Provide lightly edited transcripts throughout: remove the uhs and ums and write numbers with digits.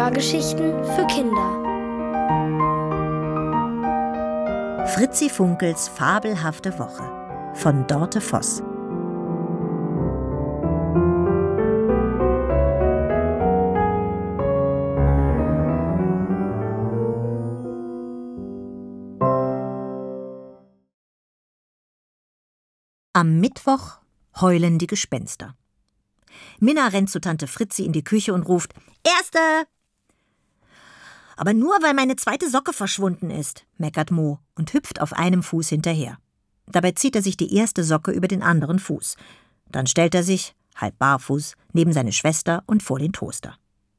Hörgeschichten für Kinder. Fritzi Funkels fabelhafte Woche von Dorte Voss. Am Mittwoch heulen die Gespenster. Minna rennt zu Tante Fritzi in die Küche und ruft: Erste! Aber nur, weil meine zweite Socke verschwunden ist, meckert Mo und hüpft auf einem Fuß hinterher. Dabei zieht er sich die erste Socke über den anderen Fuß. Dann stellt er sich, halb barfuß, neben seine Schwester und vor den Toaster.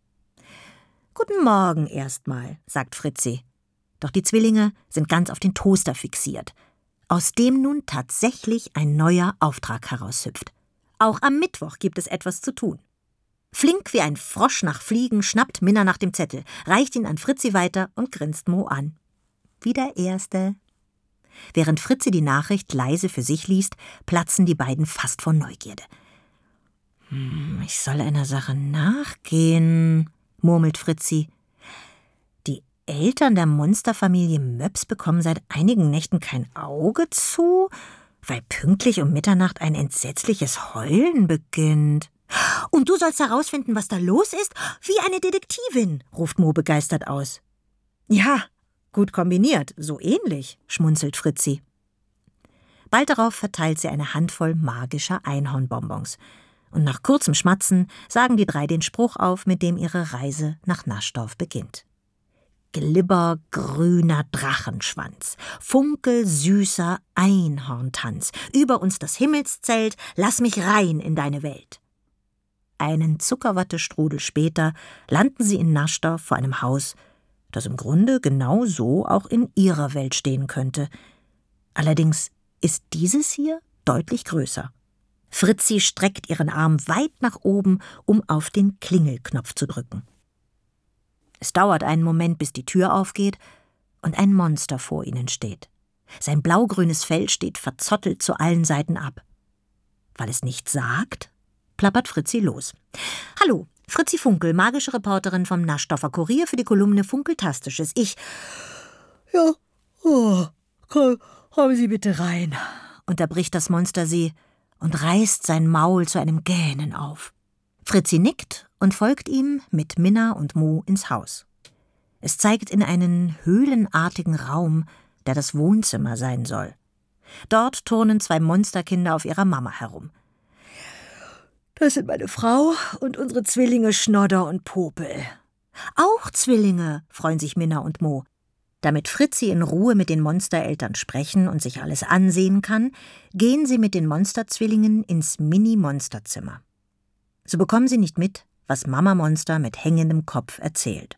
»Guten Morgen erstmal«, sagt Fritzi. Doch die Zwillinge sind ganz auf den Toaster fixiert, aus dem nun tatsächlich ein neuer Auftrag heraushüpft. Auch am Mittwoch gibt es etwas zu tun. Flink wie ein Frosch nach Fliegen schnappt Minna nach dem Zettel, reicht ihn an Fritzi weiter und grinst Mo an. Wieder Erste. Während Fritzi die Nachricht leise für sich liest, platzen die beiden fast vor Neugierde. Ich soll einer Sache nachgehen, murmelt Fritzi. Die Eltern der Monsterfamilie Möps bekommen seit einigen Nächten kein Auge zu, weil pünktlich um Mitternacht ein entsetzliches Heulen beginnt. Und du sollst herausfinden, was da los ist? Wie eine Detektivin, ruft Mo begeistert aus. Ja, gut kombiniert, so ähnlich, schmunzelt Fritzi. Bald darauf verteilt sie eine Handvoll magischer Einhornbonbons. Und nach kurzem Schmatzen sagen die drei den Spruch auf, mit dem ihre Reise nach Naschdorf beginnt. Glibbergrüner Drachenschwanz, funkelsüßer Einhorntanz, über uns das Himmelszelt, lass mich rein in deine Welt. Einen Zuckerwattestrudel später landen sie in Naschdorf vor einem Haus, das im Grunde genau so auch in ihrer Welt stehen könnte. Allerdings ist dieses hier deutlich größer. Fritzi streckt ihren Arm weit nach oben, um auf den Klingelknopf zu drücken. Es dauert einen Moment, bis die Tür aufgeht und ein Monster vor ihnen steht. Sein blaugrünes Fell steht verzottelt zu allen Seiten ab. Weil es nichts sagt, plappert Fritzi los. Hallo, Fritzi Funkel, magische Reporterin vom Naschdorfer Kurier für die Kolumne Funkeltastisches. Ja, kommen Sie bitte rein, unterbricht das Monster sie und reißt sein Maul zu einem Gähnen auf. Fritzi nickt und folgt ihm mit Minna und Mo ins Haus. Es zeigt in einen höhlenartigen Raum, der das Wohnzimmer sein soll. Dort turnen zwei Monsterkinder auf ihrer Mama herum. Das sind meine Frau und unsere Zwillinge Schnodder und Popel. Auch Zwillinge, freuen sich Minna und Mo. Damit Fritzi in Ruhe mit den Monstereltern sprechen und sich alles ansehen kann, gehen sie mit den Monsterzwillingen ins Mini-Monsterzimmer. So bekommen sie nicht mit, was Mama Monster mit hängendem Kopf erzählt.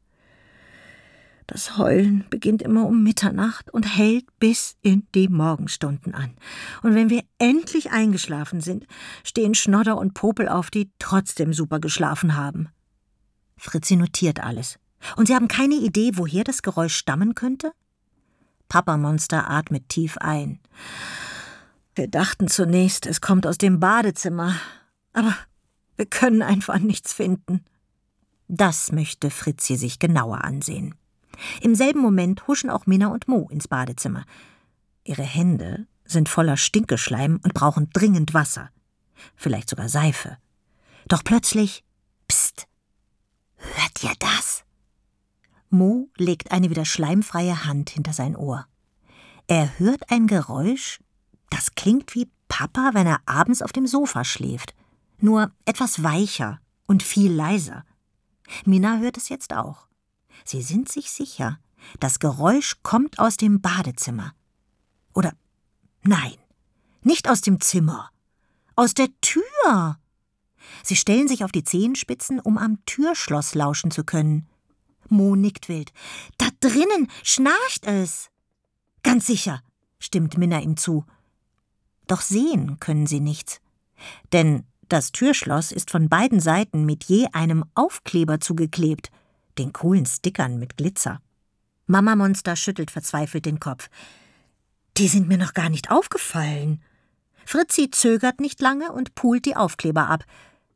Das Heulen beginnt immer um Mitternacht und hält bis in die Morgenstunden an. Und wenn wir endlich eingeschlafen sind, stehen Schnodder und Popel auf, die trotzdem super geschlafen haben. Fritzi notiert alles. Und sie haben keine Idee, woher das Geräusch stammen könnte? Papa Monster atmet tief ein. Wir dachten zunächst, es kommt aus dem Badezimmer. Aber wir können einfach nichts finden. Das möchte Fritzi sich genauer ansehen. Im selben Moment huschen auch Minna und Mo ins Badezimmer. Ihre Hände sind voller Stinkeschleim und brauchen dringend Wasser. Vielleicht sogar Seife. Doch plötzlich, pst, hört ihr das? Mo legt eine wieder schleimfreie Hand hinter sein Ohr. Er hört ein Geräusch, das klingt wie Papa, wenn er abends auf dem Sofa schläft. Nur etwas weicher und viel leiser. Minna hört es jetzt auch. Sie sind sich sicher, das Geräusch kommt aus dem Badezimmer. Oder, nein, nicht aus dem Zimmer, aus der Tür. Sie stellen sich auf die Zehenspitzen, um am Türschloss lauschen zu können. Mo nickt wild. Da drinnen schnarcht es. Ganz sicher, stimmt Minna ihm zu. Doch sehen können sie nichts. Denn das Türschloss ist von beiden Seiten mit je einem Aufkleber zugeklebt, den coolen Stickern mit Glitzer. Mama Monster schüttelt verzweifelt den Kopf. Die sind mir noch gar nicht aufgefallen. Fritzi zögert nicht lange und pult die Aufkleber ab.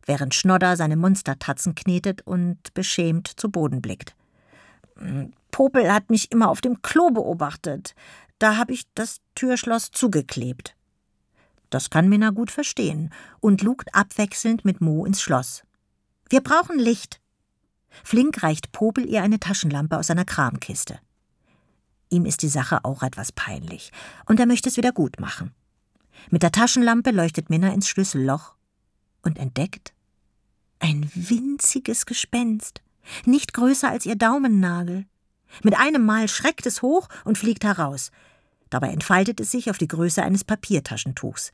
während Schnodder seine Monstertatzen knetet und beschämt zu Boden blickt. Popel hat mich immer auf dem Klo beobachtet. Da habe ich das Türschloss zugeklebt. Das kann Minna gut verstehen und lugt abwechselnd mit Mo ins Schloss. Wir brauchen Licht. Flink reicht Popel ihr eine Taschenlampe aus seiner Kramkiste. Ihm ist die Sache auch etwas peinlich und er möchte es wieder gut machen. Mit der Taschenlampe leuchtet Minna ins Schlüsselloch und entdeckt ein winziges Gespenst, nicht größer als ihr Daumennagel. Mit einem Mal schreckt es hoch und fliegt heraus. Dabei entfaltet es sich auf die Größe eines Papiertaschentuchs.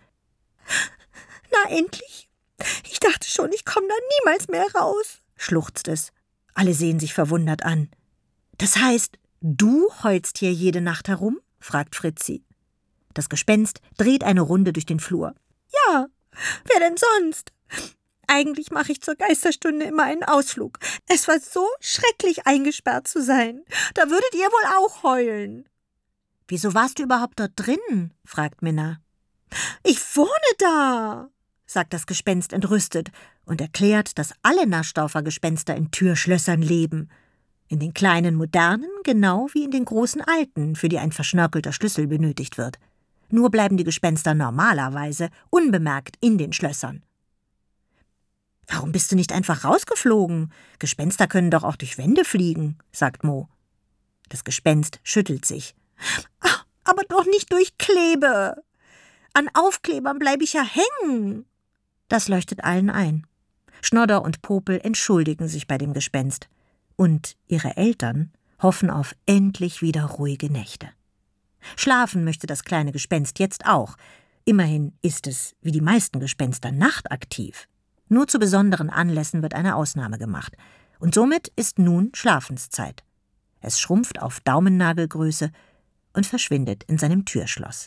»Na endlich! Ich dachte schon, ich komme da niemals mehr raus«, schluchzt es. Alle sehen sich verwundert an. »Das heißt, du heulst hier jede Nacht herum?« fragt Fritzi. Das Gespenst dreht eine Runde durch den Flur. »Ja, wer denn sonst? Eigentlich mache ich zur Geisterstunde immer einen Ausflug. Es war so schrecklich, eingesperrt zu sein. Da würdet ihr wohl auch heulen.« »Wieso warst du überhaupt dort drin?« fragt Minna. »Ich wohne da«, sagt das Gespenst entrüstet und erklärt, dass alle Naschdorfer-Gespenster in Türschlössern leben. In den kleinen modernen, genau wie in den großen alten, für die ein verschnörkelter Schlüssel benötigt wird. Nur bleiben die Gespenster normalerweise unbemerkt in den Schlössern. »Warum bist du nicht einfach rausgeflogen? Gespenster können doch auch durch Wände fliegen«, sagt Mo. Das Gespenst schüttelt sich. »Ach, aber doch nicht durch Klebe. An Aufklebern bleibe ich ja hängen.« Das leuchtet allen ein. Schnodder und Popel entschuldigen sich bei dem Gespenst. Und ihre Eltern hoffen auf endlich wieder ruhige Nächte. Schlafen möchte das kleine Gespenst jetzt auch. Immerhin ist es, wie die meisten Gespenster, nachtaktiv. Nur zu besonderen Anlässen wird eine Ausnahme gemacht. Und somit ist nun Schlafenszeit. Es schrumpft auf Daumennagelgröße und verschwindet in seinem Türschloss.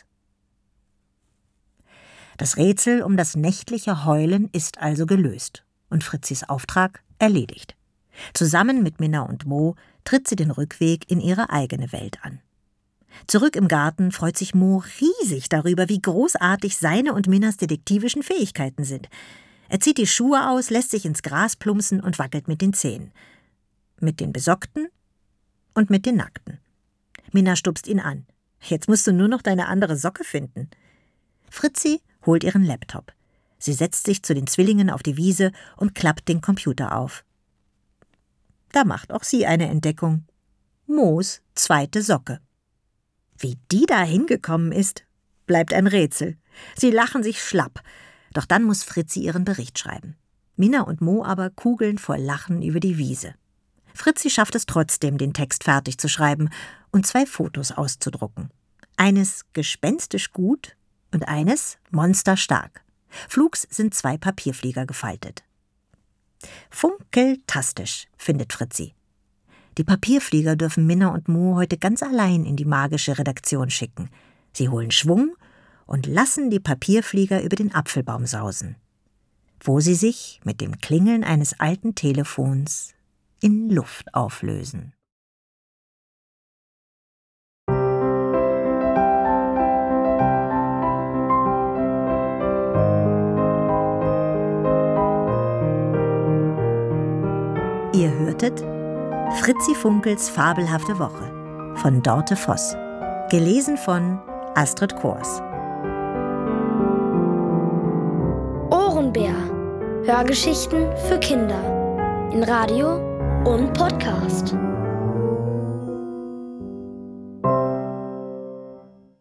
Das Rätsel um das nächtliche Heulen ist also gelöst und Fritzis Auftrag erledigt. Zusammen mit Minna und Mo tritt sie den Rückweg in ihre eigene Welt an. Zurück im Garten freut sich Mo riesig darüber, wie großartig seine und Minnas detektivischen Fähigkeiten sind. Er zieht die Schuhe aus, lässt sich ins Gras plumpsen und wackelt mit den Zehen. Mit den Besockten und mit den Nackten. Minna stupst ihn an. »Jetzt musst du nur noch deine andere Socke finden.« Fritzi holt ihren Laptop. Sie setzt sich zu den Zwillingen auf die Wiese und klappt den Computer auf. Da macht auch sie eine Entdeckung. Moos zweite Socke. Wie die da hingekommen ist, bleibt ein Rätsel. Sie lachen sich schlapp. Doch dann muss Fritzi ihren Bericht schreiben. Minna und Mo aber kugeln vor Lachen über die Wiese. Fritzi schafft es trotzdem, den Text fertig zu schreiben und 2 Fotos auszudrucken. Eines gespenstisch gut und eines monsterstark. Flugs sind 2 Papierflieger gefaltet. Funkeltastisch, findet Fritzi. Die Papierflieger dürfen Minna und Mo heute ganz allein in die magische Redaktion schicken. Sie holen Schwung und lassen die Papierflieger über den Apfelbaum sausen, wo sie sich mit dem Klingeln eines alten Telefons in Luft auflösen. Ihr hörtet Fritzi Funkels fabelhafte Woche von Dorte Voss, gelesen von Astrid Kors. Ohrenbär. Hörgeschichten für Kinder in Radio und Podcast.